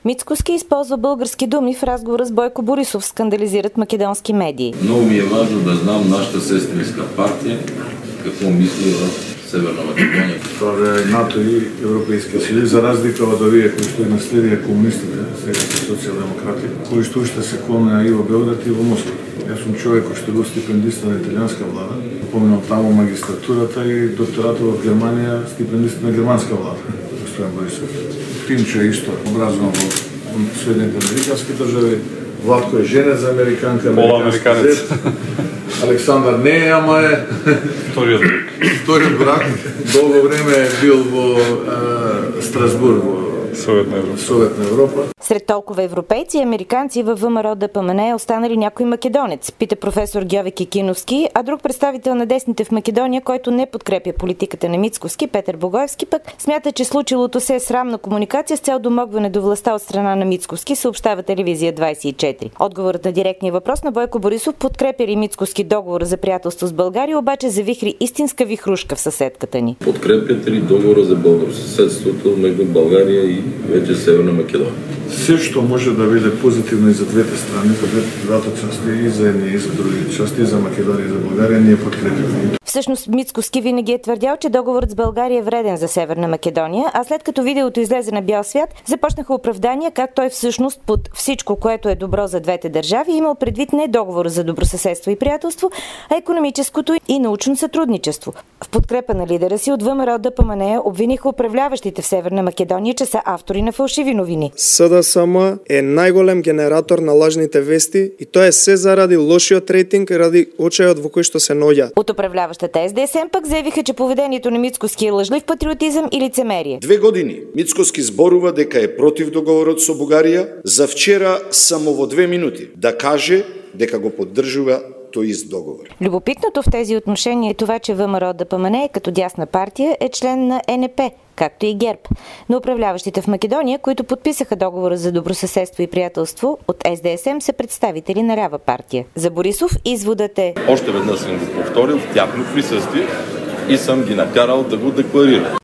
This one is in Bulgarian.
Мицкоски използва български думи в разговора с Бойко Борисов, скандализират македонски медии. Много ми е важно да знам нашата сестринска партия какво мисли в Северна Македония. Това е НАТО и Европейския съюз, за разлика от овие кои што наследија комунистите, сега се социјалдемократи, кои што уште се клоне и во Белград и во Москва. Јас сум човек кој што бил стипендиста на италијанска влада, поминал таму магистратурата и докторатот во Германија, стипендист на германска влада, господин Борисов. Тимчо е исто образован во Соединените американски држави. Владко е женет за американка, американец. Александар не е, ама е вториот брак. Долго време е бил во Страсбург, во Советна Европа. Сред толкова европейци и американци във ВМРО ДПМН е останали някой македонец, пита професор Гьове Кикиновски, а друг представител на десните в Македония, който не подкрепя политиката на Мицкоски, Петър Богоевски, пък смята, че случилото се е срамна комуникация с цел домогване до властта от страна на Мицкоски, съобщава телевизия 24. Отговорът на директния въпрос на Бойко Борисов, подкрепя ли Мицкоски договора за приятелство с България, обаче завихри истинска вихрушка в съседката ни. Подкрепяте ли договора за добросъседството между България и вече Северна Македония? Се што може да биде позитивно и за двете страни, за двете части, и за едни и за други части, и за Македония и за България, ние подкрепяме. Всъщност Мицкоски винаги е твърдял, че договорът с България е вреден за Северна Македония, а след като видеото излезе на бял свят, започнаха оправдания как той всъщност под всичко, което е добро за двете държави, имал предвид не договора за добросъседство и приятелство, а икономическото и научно сътрудничество. В подкрепа на лидера си от ВМРО ДПМН обвиниха управляващите в Северна Македония, че са автори на фалшиви новини. СДСМ е најголем генератор на лажните вести и тоа е се заради лошиот рейтинг и ради очајот во кој што се наоѓа. От управляващата СДСМ пък заявиха, че поведението на Мицкоски е лъжлив патриотизъм и лицемерие. 2 години Мицкоски зборува дека е против договорот со Бугарија, за вчера само во 2 минути да каже дека го поддржува тој ист договор. Любопитното в тези отношения е това, че ВМРО ДПМН като дясна партия е член на НП, както и ГЕРБ. Но управляващите в Македония, които подписаха договора за добросъседство и приятелство от СДСМ, са представители на лява партия. За Борисов изводът е: Още веднъж съм го повторил в тяхно присъствие и съм ги накарал да го декларират.